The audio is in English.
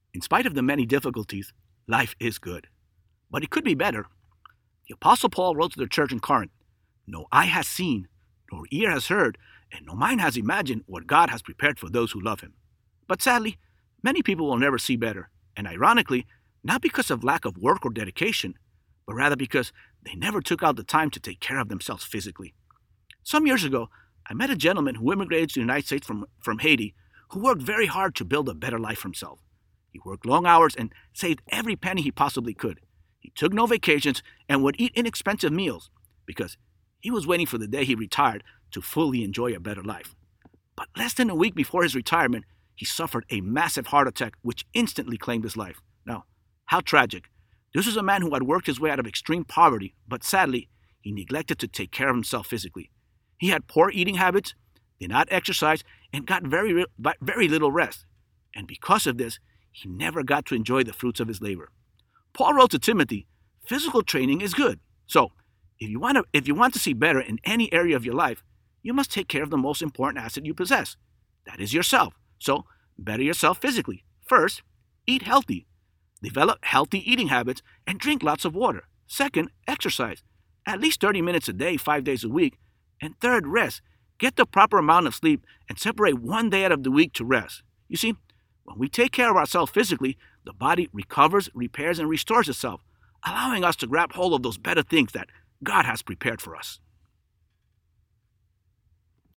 In spite of the many difficulties, life is good. But it could be better. The Apostle Paul wrote to the church in Corinth, "No eye has seen, nor ear has heard, and no mind has imagined what God has prepared for those who love him." But sadly, many people will never see better, and ironically, not because of lack of work or dedication, but rather because they never took out the time to take care of themselves physically. Some years ago, I met a gentleman who immigrated to the United States from Haiti who worked very hard to build a better life for himself. He worked long hours and saved every penny he possibly could. He took no vacations and would eat inexpensive meals because he was waiting for the day he retired to fully enjoy a better life. But less than a week before his retirement, he suffered a massive heart attack which instantly claimed his life. Now, how tragic. This was a man who had worked his way out of extreme poverty, but sadly, he neglected to take care of himself physically. He had poor eating habits, did not exercise, and got very little rest. And because of this, he never got to enjoy the fruits of his labor. Paul wrote to Timothy, "Physical training is good. So, if you want to see better in any area of your life, you must take care of the most important asset you possess. That is yourself. So, better yourself physically. First, eat healthy. Develop healthy eating habits and drink lots of water. Second, exercise. At least 30 minutes a day, 5 days a week. And third, rest. Get the proper amount of sleep and separate one day out of the week to rest." You see, when we take care of ourselves physically, the body recovers, repairs, and restores itself, allowing us to grab hold of those better things that God has prepared for us.